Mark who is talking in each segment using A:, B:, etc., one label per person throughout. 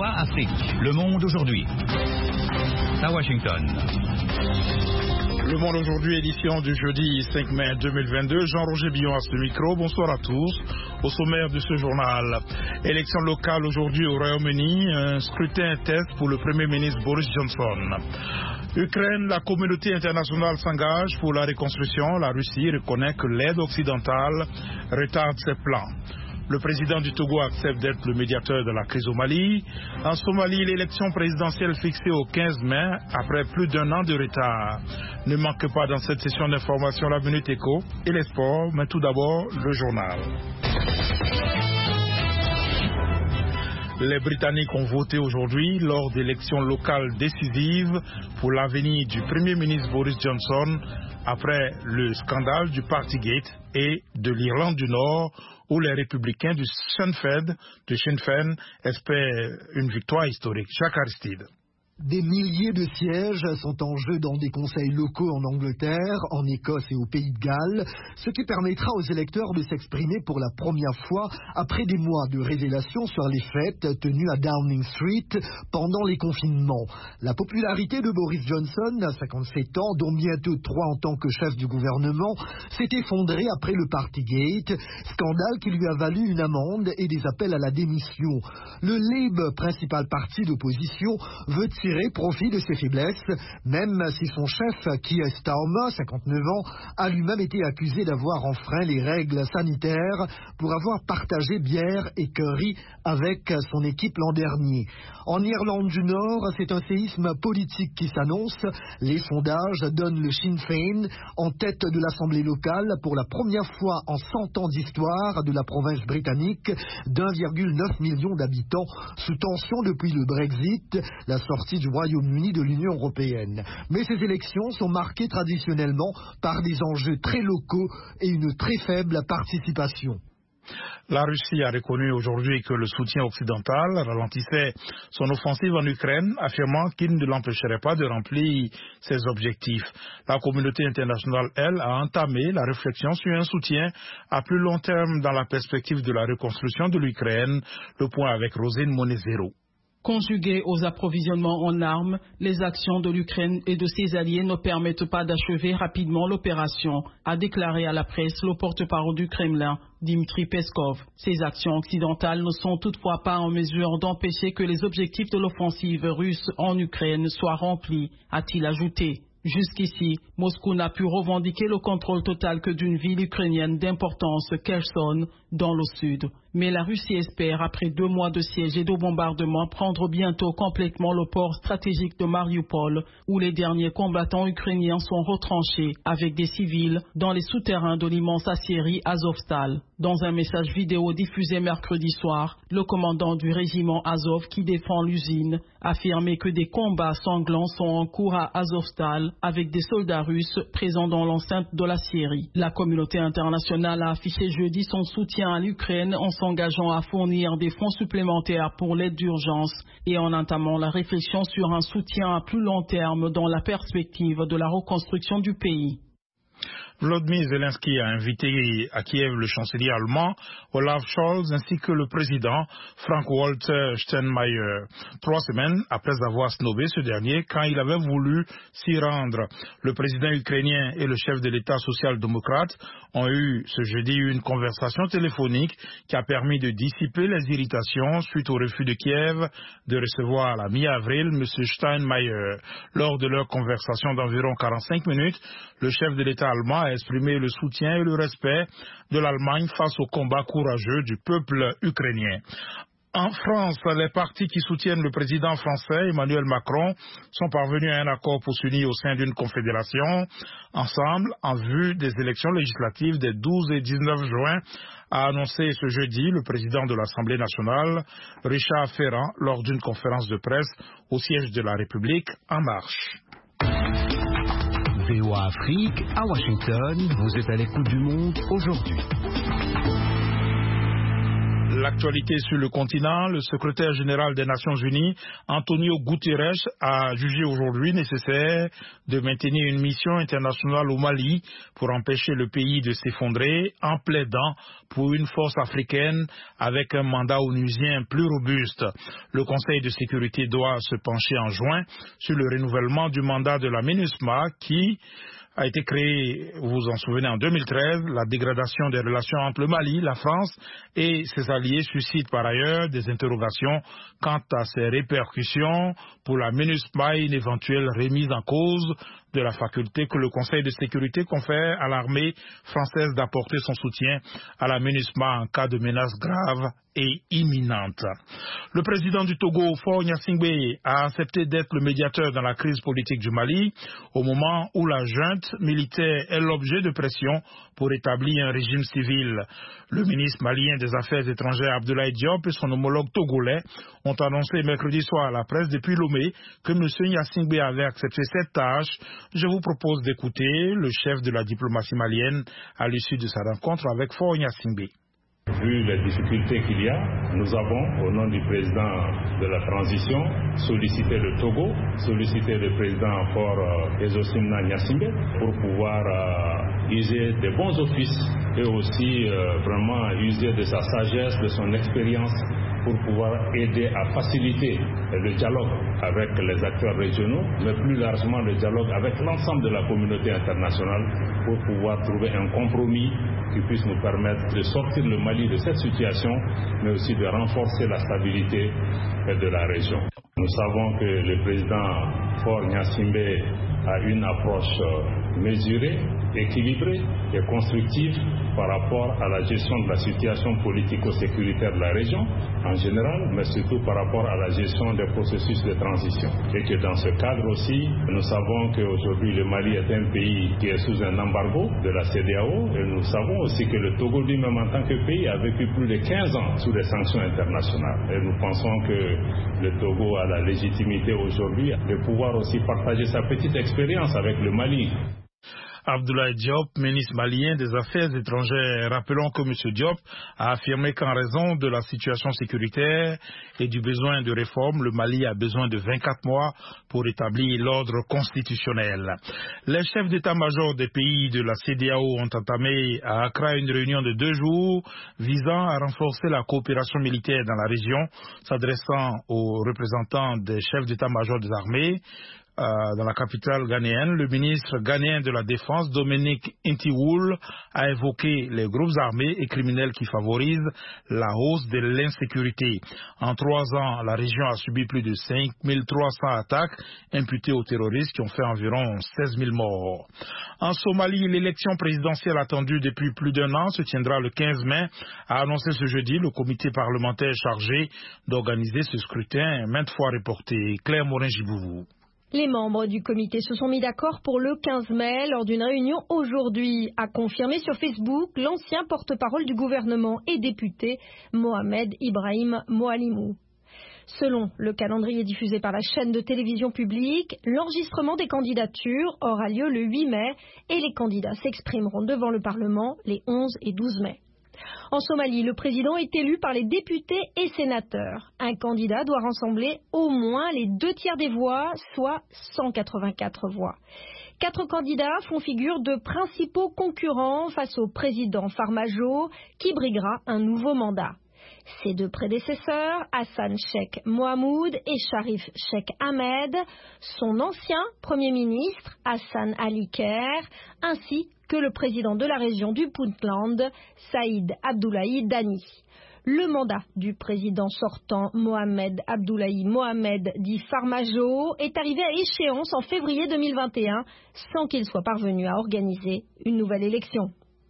A: VOA Afrique, le monde aujourd'hui. À Washington.
B: Le monde aujourd'hui, édition du jeudi 5 mai 2022. Jean-Roger Billon à ce micro. Bonsoir à tous. Au sommaire de ce journal. Élection locale aujourd'hui au Royaume-Uni. Un scrutin test pour le Premier ministre Boris Johnson. Ukraine, la communauté internationale s'engage pour la reconstruction. La Russie reconnaît que l'aide occidentale retarde ses plans. Le président du Togo accepte d'être le médiateur de la crise au Mali. En Somalie, l'élection présidentielle fixée au 15 mai après plus d'un an de retard. Ne manque pas dans cette session d'information la Minute Éco et les sports, mais tout d'abord le journal. Les Britanniques ont voté aujourd'hui lors d'élections locales décisives pour l'avenir du Premier ministre Boris Johnson après le scandale du Partygate et de l'Irlande du Nord où les républicains du Sinn Féin espèrent une victoire historique. Jacques Aristide.
C: Des milliers de sièges sont en jeu dans des conseils locaux en Angleterre, en Écosse et au Pays de Galles, ce qui permettra aux électeurs de s'exprimer pour la première fois après des mois de révélations sur les fêtes tenues à Downing Street pendant les confinements. La popularité de Boris Johnson, à 57 ans, dont bientôt 3 en tant que chef du gouvernement, s'est effondrée après le Partygate, scandale qui lui a valu une amende et des appels à la démission. Le Labour, principal parti d'opposition, veut tirer profit de ses faiblesses, même si son chef, Keir Starmer, 59 ans, a lui-même été accusé d'avoir enfreint les règles sanitaires pour avoir partagé bière et curry avec son équipe l'an dernier. En Irlande du Nord, c'est un séisme politique qui s'annonce. Les sondages donnent le Sinn Féin en tête de l'Assemblée locale pour la première fois en 100 ans d'histoire de la province britannique d'1,9 million d'habitants, sous tension depuis le Brexit, la sortie du Royaume-Uni de l'Union européenne. Mais ces élections sont marquées traditionnellement par des enjeux très locaux et une très faible participation.
B: La Russie a reconnu aujourd'hui que le soutien occidental ralentissait son offensive en Ukraine, affirmant qu'il ne l'empêcherait pas de remplir ses objectifs. La communauté internationale, elle, a entamé la réflexion sur un soutien à plus long terme dans la perspective de la reconstruction de l'Ukraine. Le point avec Rosine Monezero.
D: Conjuguées aux approvisionnements en armes, les actions de l'Ukraine et de ses alliés ne permettent pas d'achever rapidement l'opération, a déclaré à la presse le porte-parole du Kremlin, Dmitry Peskov. Ces actions occidentales ne sont toutefois pas en mesure d'empêcher que les objectifs de l'offensive russe en Ukraine soient remplis, a-t-il ajouté. Jusqu'ici, Moscou n'a pu revendiquer le contrôle total que d'une ville ukrainienne d'importance, Kherson, dans le sud. Mais la Russie espère, après 2 mois de siège et de bombardement, prendre bientôt complètement le port stratégique de Mariupol, où les derniers combattants ukrainiens sont retranchés, avec des civils, dans les souterrains de l'immense aciérie Azovstal. Dans un message vidéo diffusé mercredi soir, le commandant du régiment Azov qui défend l'usine affirmait que des combats sanglants sont en cours à Azovstal avec des soldats russes présents dans l'enceinte de l'aciérie. La communauté internationale a affiché jeudi son soutien à l'Ukraine en s'engageant à fournir des fonds supplémentaires pour l'aide d'urgence et en entamant la réflexion sur un soutien à plus long terme dans la perspective de la reconstruction du pays.
B: Volodymyr Zelensky a invité à Kiev le chancelier allemand Olaf Scholz ainsi que le président Frank-Walter Steinmeier, 3 semaines après avoir snobé ce dernier quand il avait voulu s'y rendre. Le président ukrainien et le chef de l'État social-démocrate ont eu ce jeudi une conversation téléphonique qui a permis de dissiper les irritations suite au refus de Kiev de recevoir à la mi-avril M. Steinmeier. Lors de leur conversation d'environ 45 minutes, le chef de l'État allemand a exprimé le soutien et le respect de l'Allemagne face au combat courageux du peuple ukrainien. En France, les partis qui soutiennent le président français Emmanuel Macron sont parvenus à un accord pour s'unir au sein d'une confédération ensemble en vue des élections législatives des 12 et 19 juin, a annoncé ce jeudi le président de l'Assemblée nationale, Richard Ferrand, lors d'une conférence de presse au siège de la République En Marche.
A: VOA Afrique, à Washington, vous êtes à l'écoute du monde aujourd'hui.
B: l'actualité sur le continent, le secrétaire général des Nations Unies, Antonio Guterres, a jugé aujourd'hui nécessaire de maintenir une mission internationale au Mali pour empêcher le pays de s'effondrer en plaidant pour une force africaine avec un mandat onusien plus robuste. Le Conseil de sécurité doit se pencher en juin sur le renouvellement du mandat de la MINUSMA qui a été créé, vous vous en souvenez, en 2013. La dégradation des relations entre le Mali, la France et ses alliés suscite par ailleurs des interrogations quant à ses répercussions pour la MINUSMA et une éventuelle remise en cause de la faculté que le Conseil de sécurité confère à l'armée française d'apporter son soutien à la MINUSMA en cas de menace grave et imminente. Le président du Togo, Faure Gnassingbé, a accepté d'être le médiateur dans la crise politique du Mali au moment où la junte militaire est l'objet de pression pour établir un régime civil. Le ministre malien des Affaires étrangères Abdoulaye Diop et son homologue togolais ont annoncé mercredi soir à la presse depuis Lomé que M. Gnassingbé avait accepté cette tâche. Je vous propose d'écouter le chef de la diplomatie malienne à l'issue de sa rencontre avec Faure Gnassingbé.
E: Vu les difficultés qu'il y a, nous avons, au nom du président de la transition, sollicité le Togo, sollicité le président Faure Ezosimna Gnassingbé pour pouvoir user des bons offices et aussi vraiment user de sa sagesse, de son expérience pour pouvoir aider à faciliter le dialogue avec les acteurs régionaux, mais plus largement le dialogue avec l'ensemble de la communauté internationale pour pouvoir trouver un compromis qui puisse nous permettre de sortir le Mali de cette situation, mais aussi de renforcer la stabilité de la région. Nous savons que le président Faure Gnassingbé a une approche mesurée, équilibrée et constructive par rapport à la gestion de la situation politico-sécuritaire de la région en général, mais surtout par rapport à la gestion des processus de transition. Et que dans ce cadre aussi, nous savons qu'aujourd'hui le Mali est un pays qui est sous un embargo de la CEDEAO et nous savons aussi que le Togo lui-même en tant que pays a vécu plus de 15 ans sous des sanctions internationales. Et nous pensons que le Togo a la légitimité aujourd'hui de pouvoir aussi partager sa petite expérience avec le Mali.
B: Abdoulaye Diop, ministre malien des Affaires étrangères. Rappelons que M. Diop a affirmé qu'en raison de la situation sécuritaire et du besoin de réforme, le Mali a besoin de 24 mois pour établir l'ordre constitutionnel. Les chefs d'état-major des pays de la CEDEAO ont entamé à Accra une réunion de 2 jours visant à renforcer la coopération militaire dans la région, s'adressant aux représentants des chefs d'état-major des armées. Dans la capitale ghanéenne, le ministre ghanéen de la Défense, Dominique Intiwoul, a évoqué les groupes armés et criminels qui favorisent la hausse de l'insécurité. En 3 ans, la région a subi plus de 5300 attaques imputées aux terroristes qui ont fait environ 16 000 morts. En Somalie, l'élection présidentielle attendue depuis plus d'1 an se tiendra le 15 mai, a annoncé ce jeudi le comité parlementaire chargé d'organiser ce scrutin, maintes fois reporté. Claire Morin-Gibouvou.
F: Les membres du comité se sont mis d'accord pour le 15 mai lors d'une réunion aujourd'hui, a confirmé sur Facebook l'ancien porte-parole du gouvernement et député Mohamed Ibrahim Moalimou. Selon le calendrier diffusé par la chaîne de télévision publique, l'enregistrement des candidatures aura lieu le 8 mai et les candidats s'exprimeront devant le Parlement les 11 et 12 mai. En Somalie, le président est élu par les députés et sénateurs. Un candidat doit rassembler au moins les 2/3 des voix, soit 184 voix. 4 candidats font figure de principaux concurrents face au président Farmajo, qui briguera un nouveau mandat. Ses 2 prédécesseurs, Hassan Sheikh Mohamoud et Sharif Sheikh Ahmed, son ancien Premier ministre, Hassan Ali Kher, ainsi que le président de la région du Puntland, Saïd Abdoulaye Dani. Le mandat du président sortant Mohamed Abdoulaye Mohamed dit Farmajo est arrivé à échéance en février 2021 sans qu'il soit parvenu à organiser une nouvelle élection.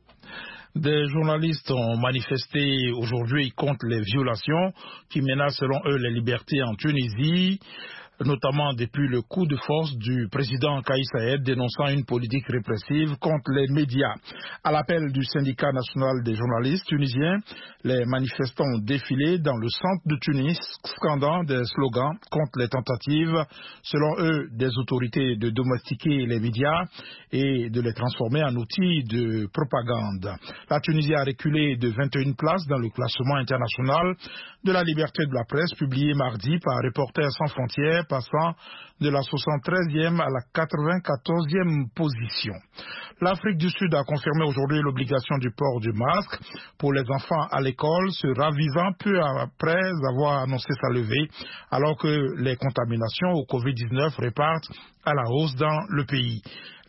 B: Des journalistes ont manifesté aujourd'hui contre les violations qui menacent selon eux les libertés en Tunisie. notamment depuis le coup de force du président Kais Saied dénonçant une politique répressive contre les médias. À l'appel du syndicat national des journalistes tunisiens, les manifestants ont défilé dans le centre de Tunis, scandant des slogans contre les tentatives, selon eux, des autorités de domestiquer les médias et de les transformer en outils de propagande. La Tunisie a reculé de 21 places dans le classement international de la liberté de la presse publié mardi par Reporters sans frontières, passant de la 73e à la 94e position. L'Afrique du Sud a confirmé aujourd'hui l'obligation du port du masque pour les enfants à l'école, se ravivant peu après avoir annoncé sa levée, alors que les contaminations au Covid-19 repartent à la hausse dans le pays.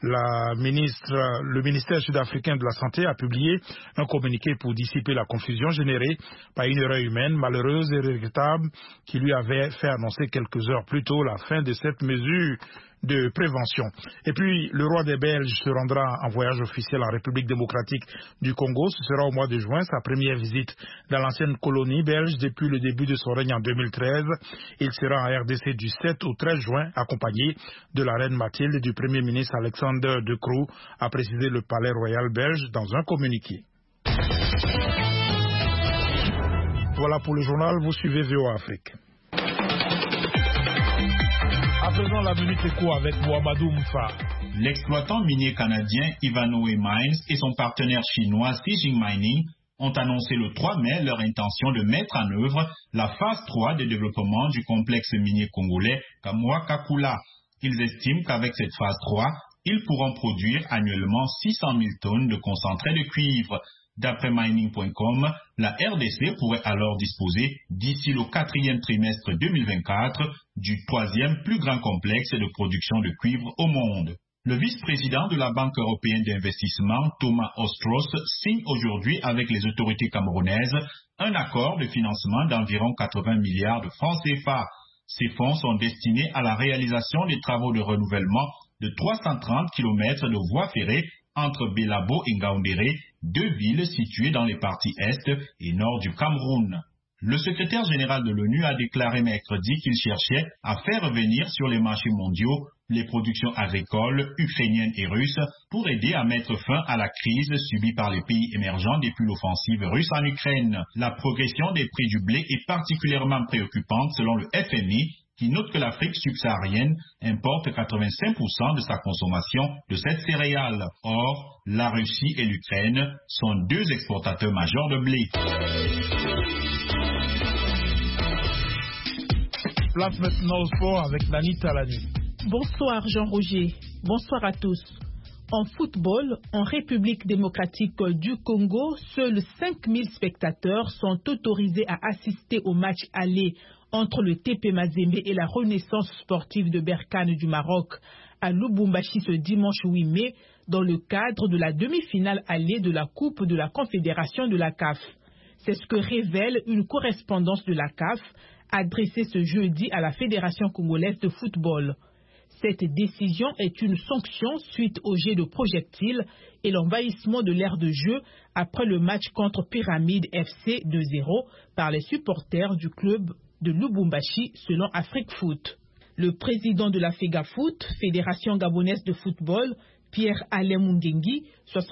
B: Le ministère sud-africain de la Santé a publié un communiqué pour dissiper la confusion générée par une erreur humaine malheureuse et regrettable qui lui avait fait annoncer quelques heures plus tôt la fin de cette mesure de prévention. Et puis, le roi des Belges se rendra en voyage officiel en République démocratique du Congo. Ce sera au mois de juin, sa première visite dans l'ancienne colonie belge depuis le début de son règne en 2013. Il sera en RDC du 7 au 13 juin, accompagné de la reine Mathilde et du premier ministre Alexander De Croo, a précisé le palais royal belge dans un communiqué. Voilà pour le journal, vous suivez VOA Afrique. À présent, la minute éco avec Mohamedou Moufa.
A: L'exploitant minier canadien Ivanhoe Mines et son partenaire chinois Zijin Mining ont annoncé le 3 mai leur intention de mettre en œuvre la phase 3 de développement du complexe minier congolais Kamoa-Kakula. Ils estiment qu'avec cette phase 3, ils pourront produire annuellement 600 000 tonnes de concentré de cuivre. D'après mining.com, la RDC pourrait alors disposer, d'ici le 4e trimestre 2024, du 3e plus grand complexe de production de cuivre au monde. Le vice-président de la Banque européenne d'investissement, Thomas Ostros, signe aujourd'hui avec les autorités camerounaises un accord de financement d'environ 80 milliards de francs CFA. Ces fonds sont destinés à la réalisation des travaux de renouvellement de 330 km de voies ferrées entre Belabo et Ngaoundéré, deux villes situées dans les parties est et nord du Cameroun. Le secrétaire général de l'ONU a déclaré mercredi qu'il cherchait à faire revenir sur les marchés mondiaux les productions agricoles ukrainiennes et russes pour aider à mettre fin à la crise subie par les pays émergents depuis l'offensive russe en Ukraine. La progression des prix du blé est particulièrement préoccupante selon le FMI, qui note que l'Afrique subsaharienne importe 85% de sa consommation de cette céréale. Or, la Russie et l'Ukraine sont deux exportateurs majeurs de blé.
B: Place maintenant au sport avec Nani Talani.
D: Bonsoir Jean-Roger, bonsoir à tous. En football, en République démocratique du Congo, seuls 5000 spectateurs sont autorisés à assister au match aller entre le TP Mazembe et la Renaissance sportive de Berkane du Maroc à Lubumbashi ce dimanche 8 mai dans le cadre de la demi-finale aller de la Coupe de la Confédération de la CAF. C'est ce que révèle une correspondance de la CAF adressée ce jeudi à la Fédération congolaise de football. Cette décision est une sanction suite au jet de projectiles et l'envahissement de l'aire de jeu après le match contre Pyramide FC 2-0 par les supporters du club de Lubumbashi selon Afrique Foot. Le président de la FEGAFOOT, Fédération gabonaise de football, Pierre-Alain Mungengi,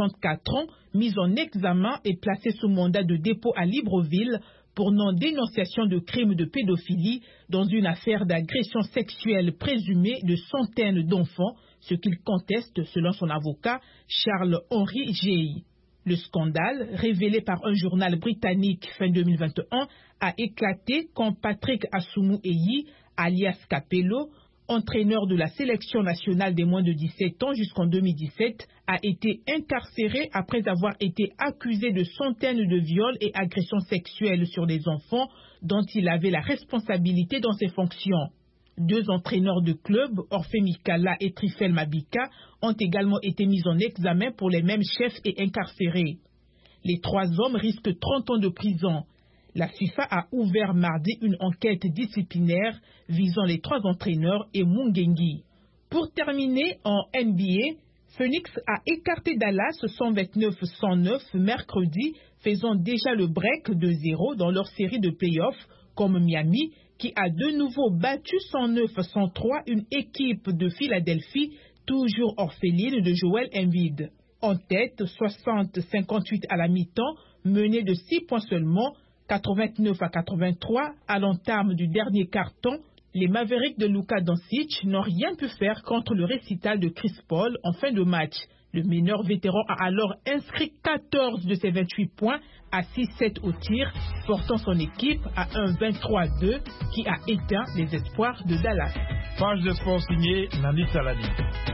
D: 64 ans, mis en examen et placé sous mandat de dépôt à Libreville pour non-dénonciation de crimes de pédophilie dans une affaire d'agression sexuelle présumée de centaines d'enfants, ce qu'il conteste selon son avocat Charles-Henri Géhy. Le scandale, révélé par un journal britannique fin 2021, a éclaté quand Patrick Assoumou Eyi, alias Capello, entraîneur de la sélection nationale des moins de 17 ans jusqu'en 2017, a été incarcéré après avoir été accusé de centaines de viols et agressions sexuelles sur des enfants dont il avait la responsabilité dans ses fonctions. Deux entraîneurs de club, Orphée Mikala et Trifel Mabika, ont également été mis en examen pour les mêmes chefs et incarcérés. Les trois hommes risquent 30 ans de prison. La FIFA a ouvert mardi une enquête disciplinaire visant les trois entraîneurs et Mungengi. Pour terminer, en NBA, Phoenix a écarté Dallas 129-109 mercredi, faisant déjà le break de 0 dans leur série de playoffs
G: comme Miami, qui a de nouveau battu 109-103 une équipe de Philadelphie, toujours orpheline de Joel Embiid. En tête, 60-58 à la mi-temps, mené de 6 points seulement, 89-83 à l'entame du dernier quart-temps. Les Mavericks de Luka Doncic n'ont rien pu faire contre le récital de Chris Paul en fin de match. Le meneur vétéran a alors inscrit 14 de ses 28 points à 6-7 au tir, portant son équipe à un 23-2 qui a éteint les espoirs de Dallas.
B: Page de sport signée Nani Talani.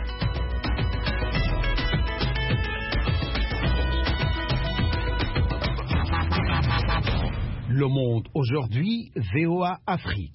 H: Le Monde aujourd'hui, VOA Afrique.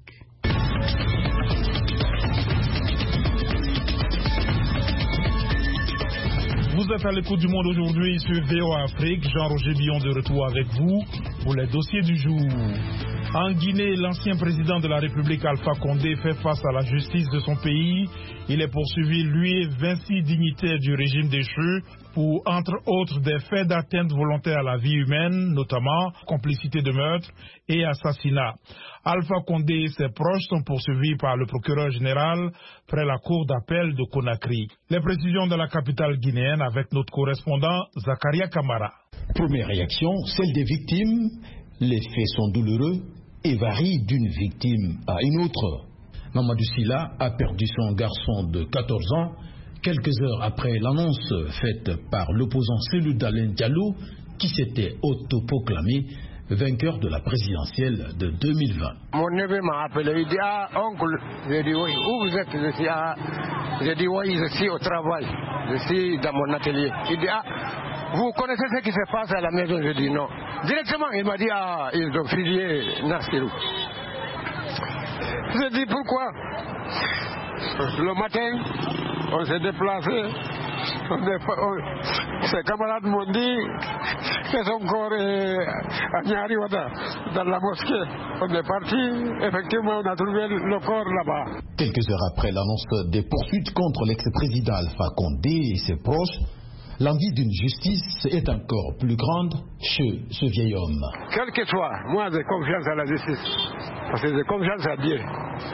B: Vous êtes à l'écoute du Monde aujourd'hui sur VOA Afrique. Jean-Roger Billon de retour avec vous pour les dossiers du jour. En Guinée, l'ancien président de la République Alpha Condé fait face à la justice de son pays. Il est poursuivi, lui et 26 dignitaires du régime déchu, pour, entre autres, des faits d'atteinte volontaire à la vie humaine, notamment complicité de meurtre et assassinat. Alpha Condé et ses proches sont poursuivis par le procureur général près la cour d'appel de Conakry. Les précisions de la capitale guinéenne avec notre correspondant Zakaria Kamara.
I: Première réaction, celle des victimes. Les faits sont douloureux et varient d'une victime à une autre. Mamadou Silla a perdu son garçon de 14 ans quelques heures après l'annonce faite par l'opposant Cellou Dalein Diallo qui s'était autoproclamé vainqueur de la présidentielle de 2020.
J: Mon neveu m'a appelé, il dit « Ah, oncle », j'ai dit « Oui, où vous êtes ?» J'ai dit « Oui, je suis au travail, je suis dans mon atelier ». Il dit « Ah, vous connaissez ce qui se passe à la maison ?» Je dis « Non ». Directement, il m'a dit « Ah, ils ont fusillé Nassirou ». Je dis « Pourquoi ?» Le matin, on s'est déplacé. Ses camarades m'ont dit que son corps est à Nyariwada, dans la mosquée. On est parti, effectivement, on a trouvé le corps là-bas.
I: Quelques heures après l'annonce des poursuites contre l'ex-président Alpha Condé et ses proches, l'envie d'une justice est encore plus grande chez ce vieil homme.
J: Quel que soit, moi j'ai confiance à la justice, parce que j'ai confiance à Dieu.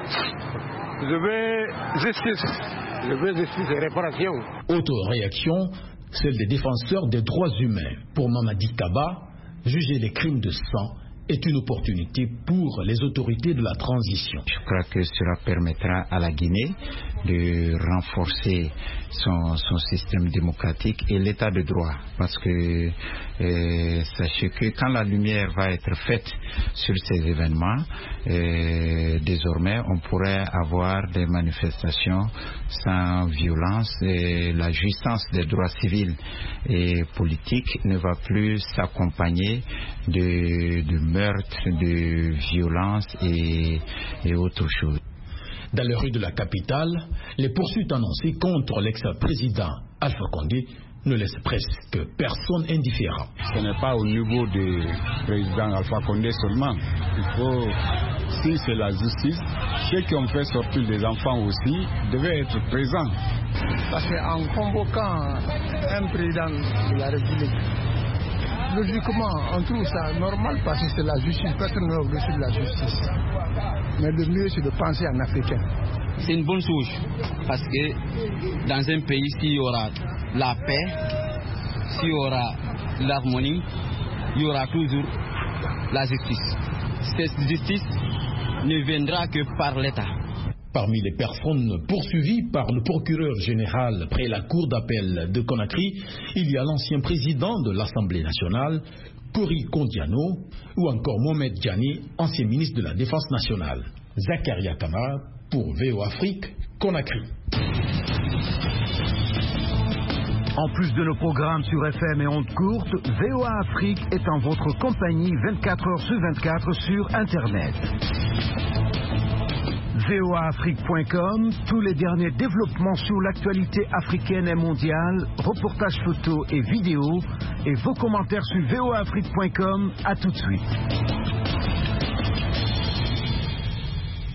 J: Je veux justice et réparation.
I: Autre réaction, celle des défenseurs des droits humains. Pour Mamadi Kaba, juger les crimes de sang est une opportunité pour les autorités de la transition.
K: Je crois que cela permettra à la Guinée de renforcer son système démocratique et l'état de droit. Parce que sachez que quand la lumière va être faite sur ces événements, désormais on pourrait avoir des manifestations sans violence et la jouissance des droits civils et politiques ne va plus s'accompagner de meurtres, de violences et autre chose.
I: Dans les rues de la capitale, les poursuites annoncées contre l'ex-président Alpha Condé ne laissent presque personne indifférent.
L: Ce n'est pas au niveau du président Alpha Condé seulement. Il faut, si c'est la justice, ceux qui ont fait sortir des enfants aussi devaient être présents.
M: Parce qu'en convoquant un président de la République, logiquement, on trouve ça normal parce que c'est la justice. Personne n'est au-dessus de la justice. Mais le mieux, c'est de penser en africain.
N: C'est une bonne chose parce que dans un pays, s'il y aura la paix, s'il y aura l'harmonie, il y aura toujours la justice. Cette justice ne viendra que par l'État.
I: Parmi les personnes poursuivies par le procureur général près la cour d'appel de Conakry, il y a l'ancien président de l'Assemblée nationale, Kori Kondiano, ou encore Mohamed Diani, ancien ministre de la Défense nationale. Zakaria Kamara pour VOA Afrique, Conakry.
H: En plus de nos programmes sur FM et ondes courtes, VOA Afrique est en votre compagnie 24 heures sur 24 sur Internet. voaafrique.com, tous les derniers développements sur l'actualité africaine et mondiale, reportages photos et vidéos, et vos commentaires sur voaafrique.com. À tout de suite.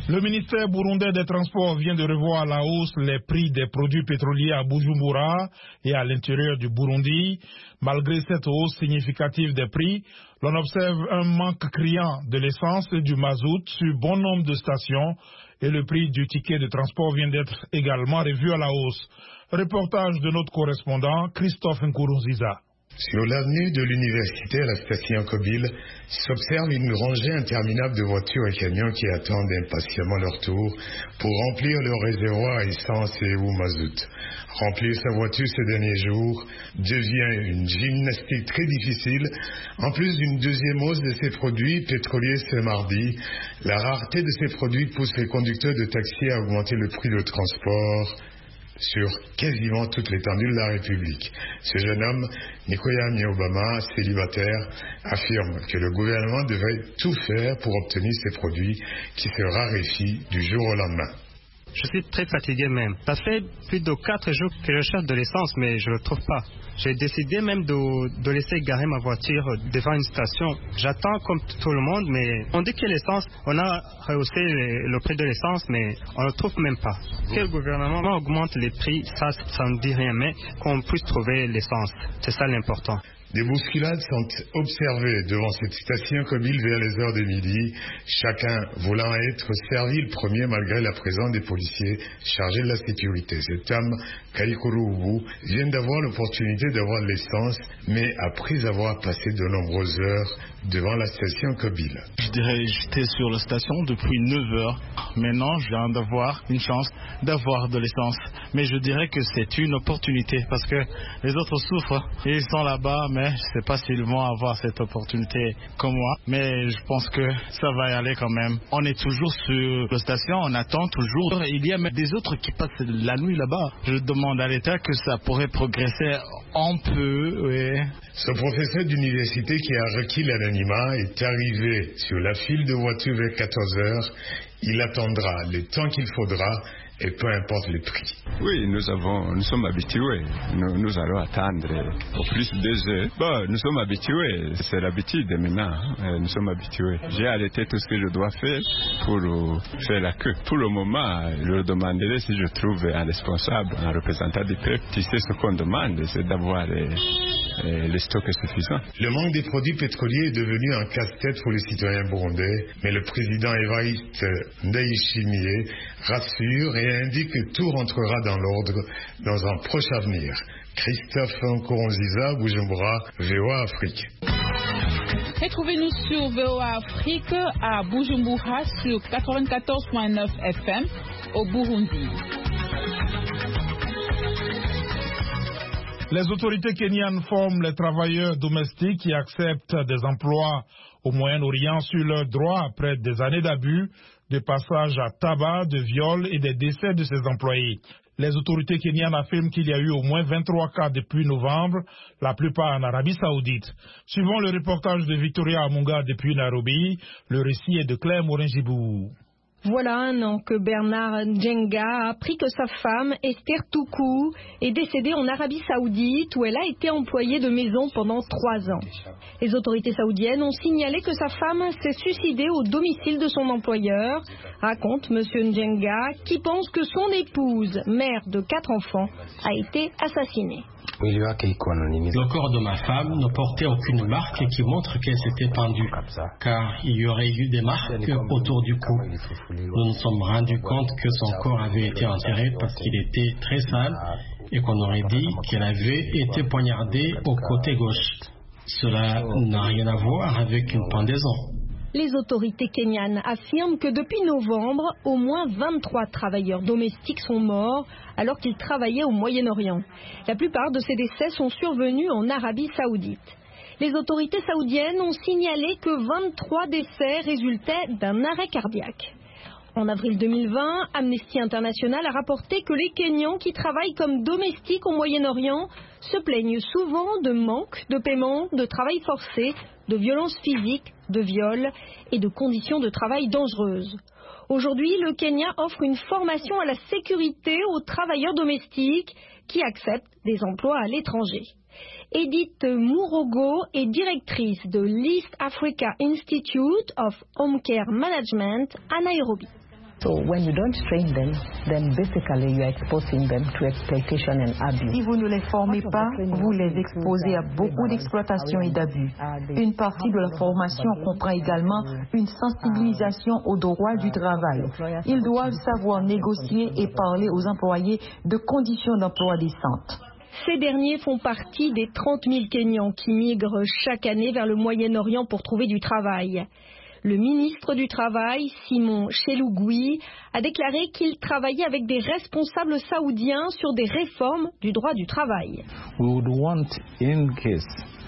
B: Le ministère burundais des Transports vient de revoir à la hausse les prix des produits pétroliers à Bujumbura et à l'intérieur du Burundi. Malgré cette hausse significative des prix, l'on observe un manque criant de l'essence et du mazout sur bon nombre de stations et le prix du ticket de transport vient d'être également revu à la hausse. Reportage de notre correspondant Christophe Nkurunziza.
O: Sur l'avenue de l'université à la station Kobile s'observe une rangée interminable de voitures et camions qui attendent impatiemment leur tour pour remplir leur réservoir à essence et ou mazout. Remplir sa voiture ces derniers jours devient une gymnastique très difficile. En plus d'une deuxième hausse de ces produits pétroliers ce mardi, la rareté de ces produits pousse les conducteurs de taxi à augmenter le prix de transport sur quasiment toute l'étendue de la République. Ce jeune homme, Nikoya Nyobama, célibataire, affirme que le gouvernement devrait tout faire pour obtenir ces produits qui se raréfient du jour au lendemain.
P: Je suis très fatigué même. Ça fait plus de 4 jours que je cherche de l'essence, mais je ne le trouve pas. J'ai décidé même de laisser garer ma voiture devant une station. J'attends comme tout le monde, mais on dit que l'essence, on a rehaussé le prix de l'essence, mais on ne le trouve même pas. Que le gouvernement augmente les prix, ça ne dit rien, mais qu'on puisse trouver l'essence. C'est ça l'important.
O: Des bousculades sont observées devant cette station Kobile vers les heures de midi, chacun voulant être servi le premier malgré la présence des policiers chargés de la sécurité. Cet homme, Kaikuru Ubu, vient d'avoir l'opportunité d'avoir de l'essence, mais après avoir passé de nombreuses heures devant la station Kobile.
Q: Je dirais j'étais sur la station depuis 9 heures. Maintenant, je viens d'avoir une chance d'avoir de l'essence. Mais je dirais que c'est une opportunité parce que les autres souffrent. Ils sont là-bas, mais je ne sais pas s'ils vont avoir cette opportunité comme moi. Mais je pense que ça va y aller quand même. On est toujours sur la station, on attend toujours. Il y a même des autres qui passent la nuit là-bas. Je demande à l'État que ça pourrait progresser un peu. Oui.
O: Ce professeur d'université qui a requis l'anonymat est arrivé sur la file de voitures vers 14 heures. Il attendra le temps qu'il faudra et peu importe le prix.
L: Oui, nous sommes habitués. Nous allons attendre au plus de 2 heures. Bon, nous sommes habitués. C'est l'habitude maintenant. Nous sommes habitués. J'ai arrêté tout ce que je dois faire pour faire la queue. Pour le moment, je leur demanderai si je trouve un responsable, un représentant du peuple. Tu sais ce qu'on demande, c'est d'avoir les stocks suffisants.
O: Le manque des produits pétroliers est devenu un casse-tête pour les citoyens burundais, mais le président Évariste Ndayishimiye rassure et indique que tout rentrera dans l'ordre dans un proche avenir. Christophe Nkurunziza, Bujumbura, VOA Afrique.
G: Retrouvez-nous sur VOA Afrique à Bujumbura sur 94.9 FM au Burundi.
B: Les autorités kenyanes forment les travailleurs domestiques qui acceptent des emplois au Moyen-Orient sur leurs droits après des années d'abus, de passage à tabac, de viol et des décès de ces employés. Les autorités kenyanes affirment qu'il y a eu au moins 23 cas depuis novembre, la plupart en Arabie Saoudite. Suivant le reportage de Victoria Amunga depuis Nairobi, le récit est de Claire Morin-Gibou.
F: Voilà 1 an que Bernard Njenga a appris que sa femme, Esther Toukou, est décédée en Arabie Saoudite où elle a été employée de maison pendant 3 ans. Les autorités saoudiennes ont signalé que sa femme s'est suicidée au domicile de son employeur, raconte M. Njenga, qui pense que son épouse, mère de 4 enfants, a été assassinée.
R: Le corps de ma femme ne portait aucune marque qui montre qu'elle s'était pendue, car il y aurait eu des marques autour du cou. Nous nous sommes rendus compte que son corps avait été enterré parce qu'il était très sale et qu'on aurait dit qu'elle avait été poignardée au côté gauche. Cela n'a rien à voir avec une pendaison.
F: Les autorités kenyanes affirment que depuis novembre, au moins 23 travailleurs domestiques sont morts alors qu'ils travaillaient au Moyen-Orient. La plupart de ces décès sont survenus en Arabie Saoudite. Les autorités saoudiennes ont signalé que 23 décès résultaient d'un arrêt cardiaque. En avril 2020, Amnesty International a rapporté que les Kenyans qui travaillent comme domestiques au Moyen-Orient se plaignent souvent de manque de paiement, de travail forcé, de violences physiques, de viols et de conditions de travail dangereuses. Aujourd'hui, le Kenya offre une formation à la sécurité aux travailleurs domestiques qui acceptent des emplois à l'étranger. Edith Murogo est directrice de l'East Africa Institute of Home Care Management à Nairobi.
S: So when you don't train them, then basically you are exposing them to exploitation and abuse.
T: Si vous ne les formez pas, vous les exposez à beaucoup d'exploitation et d'abus. Une partie de la formation comprend également une sensibilisation aux droits du travail. Ils doivent savoir négocier et parler aux employés de conditions d'emploi décentes.
F: Ces derniers font partie des 30 000 Kenyans qui migrent chaque année vers le Moyen-Orient pour trouver du travail. Le ministre du Travail, Simon Chelugui, a déclaré qu'il travaillait avec des responsables saoudiens sur des réformes du droit du travail.
U: We would want, in case,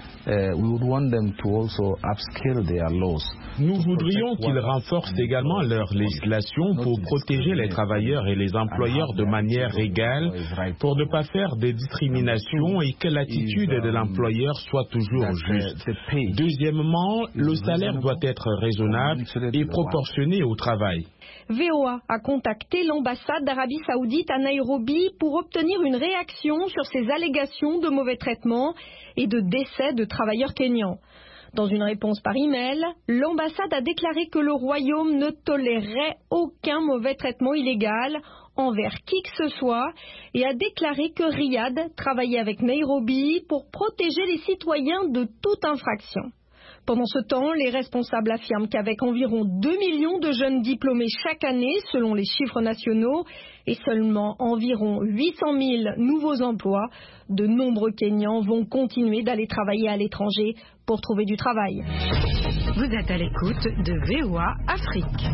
U: we would want them to also upskill their laws.
V: Nous voudrions qu'ils renforcent également leur législation pour protéger les travailleurs et les employeurs de manière égale, pour ne pas faire de discrimination et que l'attitude de l'employeur soit toujours juste. Deuxièmement, le salaire doit être raisonnable et proportionné au travail.
F: VOA a contacté l'ambassade d'Arabie Saoudite à Nairobi pour obtenir une réaction sur ces allégations de mauvais traitement et de décès de travailleurs kenyans. Dans une réponse par email, l'ambassade a déclaré que le royaume ne tolérerait aucun mauvais traitement illégal envers qui que ce soit et a déclaré que Riyad travaillait avec Nairobi pour protéger les citoyens de toute infraction. Pendant ce temps, les responsables affirment qu'avec environ 2 millions de jeunes diplômés chaque année, selon les chiffres nationaux, et seulement environ 800 000 nouveaux emplois, de nombreux Kenyans vont continuer d'aller travailler à l'étranger pour trouver du travail.
W: Vous êtes à l'écoute de VOA Afrique.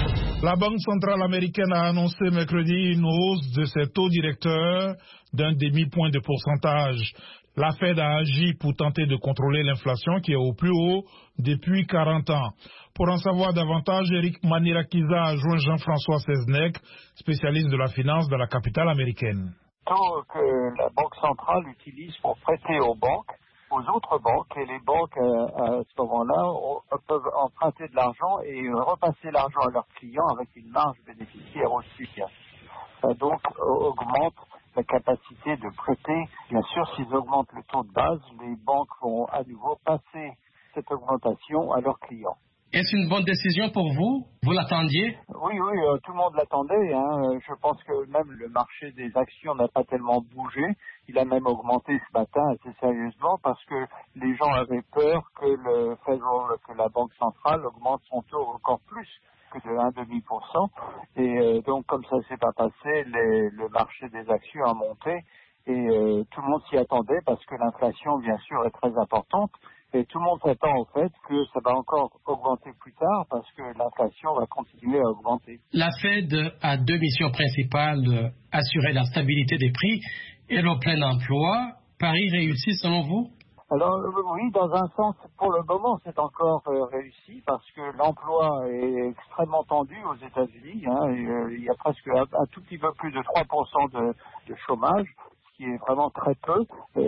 B: La Banque centrale américaine a annoncé mercredi une hausse de ses taux directeurs d'un demi-point de pourcentage. La Fed a agi pour tenter de contrôler l'inflation qui est au plus haut depuis 40 ans. Pour en savoir davantage, Eric Manirakiza a joint Jean-François Seznec, spécialiste de la finance dans la capitale américaine.
X: Taux que la Banque centrale utilise pour prêter aux banques, aux autres banques, et les banques à ce moment-là peuvent emprunter de l'argent et repasser l'argent à leurs clients avec une marge bénéficiaire au-dessus. Donc augmente la capacité de prêter. Bien sûr, s'ils augmentent le taux de base, les banques vont à nouveau passer cette augmentation à leurs clients.
R: Est-ce une bonne décision pour vous? Vous l'attendiez?
X: Oui, tout le monde l'attendait. Je pense que même le marché des actions n'a pas tellement bougé. Il a même augmenté ce matin assez sérieusement parce que les gens avaient peur que la Banque centrale augmente son taux encore plus que de 1,5%. Et donc, comme ça ne s'est pas passé, le marché des actions a monté et tout le monde s'y attendait parce que l'inflation, bien sûr, est très importante. Et tout le monde s'attend au fait que ça va encore augmenter plus tard parce que l'inflation va continuer à augmenter.
R: La Fed a deux missions principales, assurer la stabilité des prix et le plein emploi. Paris réussit selon vous?
X: Alors oui, dans un sens, pour le moment, c'est encore réussi parce que l'emploi est extrêmement tendu aux États-Unis. Il y a presque un tout petit peu plus de 3% de chômage, ce qui est vraiment très peu.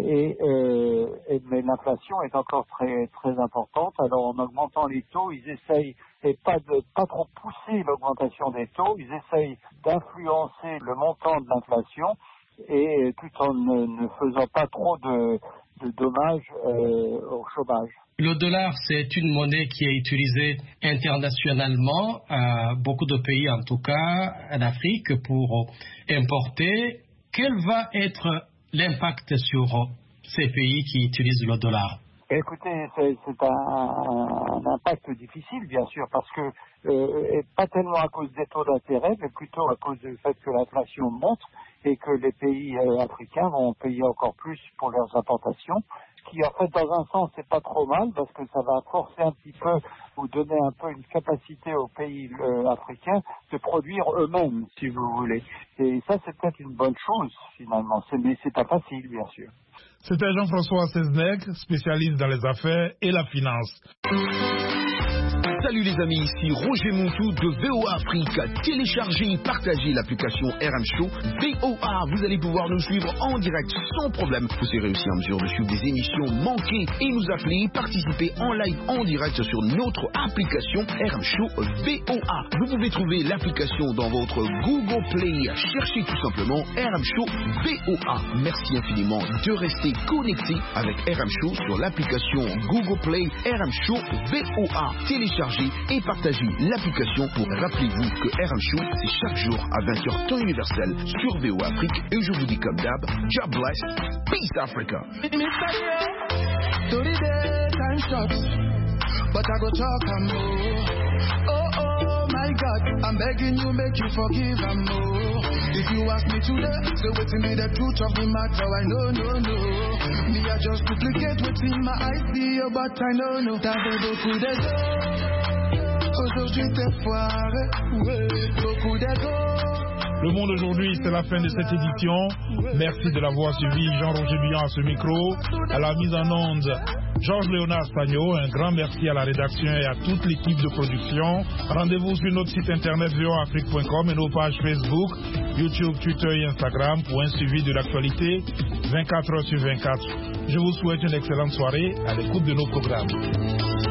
X: Mais l'inflation est encore très très importante. Alors en augmentant les taux, ils essayent et pas trop pousser l'augmentation des taux. Ils essayent d'influencer le montant de l'inflation et tout en ne faisant pas trop de dommages au chômage.
R: Le dollar, c'est une monnaie qui est utilisée internationalement à beaucoup de pays, en tout cas en Afrique, pour importer. Quel va être l'impact sur ces pays qui utilisent le dollar?
X: Écoutez, c'est un impact difficile, bien sûr, parce que pas tellement à cause des taux d'intérêt, mais plutôt à cause du fait que l'inflation monte et que les pays africains vont payer encore plus pour leurs importations. Ce qui, en fait, dans un sens, c'est pas trop mal, parce que ça va forcer un petit peu ou donner un peu une capacité aux pays africains de produire eux-mêmes, si vous voulez. Et ça, c'est peut-être une bonne chose, finalement. Mais c'est pas facile, bien sûr.
B: C'était Jean-François Seznec, spécialiste dans les affaires et la finance.
Y: Salut les amis, ici Roger Montou de VOA Afrique. Téléchargez et partagez l'application RM Show VOA. Vous allez pouvoir nous suivre en direct sans problème. Vous serez aussi en mesure de suivre des émissions manquées et nous appeler, participer en live en direct sur notre application RM Show VOA. Vous pouvez trouver l'application dans votre Google Play. Cherchez tout simplement RM Show VOA. Merci infiniment de rester connecté avec RM Show sur l'application Google Play RM Show VOA. Téléchargez téléchargez et partagez l'application. Rappelez-vous que RM Show, c'est chaque jour à 20h temps universel sur VOA Afrique. Et je vous dis comme d'hab, God bless, peace Africa.
A: But I go talk and more. Oh my God, I'm begging you, make you forgive and more. If you ask me today, say what's in the truth of the matter, I know. Me I just duplicate what's in my eyes, but I know. T'avais beaucoup d'ego, aujourd'hui t'es foiré, beaucoup d'ego.
B: Le monde aujourd'hui, c'est la fin de cette édition. Merci de l'avoir suivi. Jean-Roger Bihan à ce micro. À la mise en onde, Georges-Léonard Sagno. Un grand merci à la rédaction et à toute l'équipe de production. Rendez-vous sur notre site internet voaafrique.com et nos pages Facebook, YouTube, Twitter et Instagram pour un suivi de l'actualité 24 heures sur 24. Je vous souhaite une excellente soirée à l'écoute de nos programmes.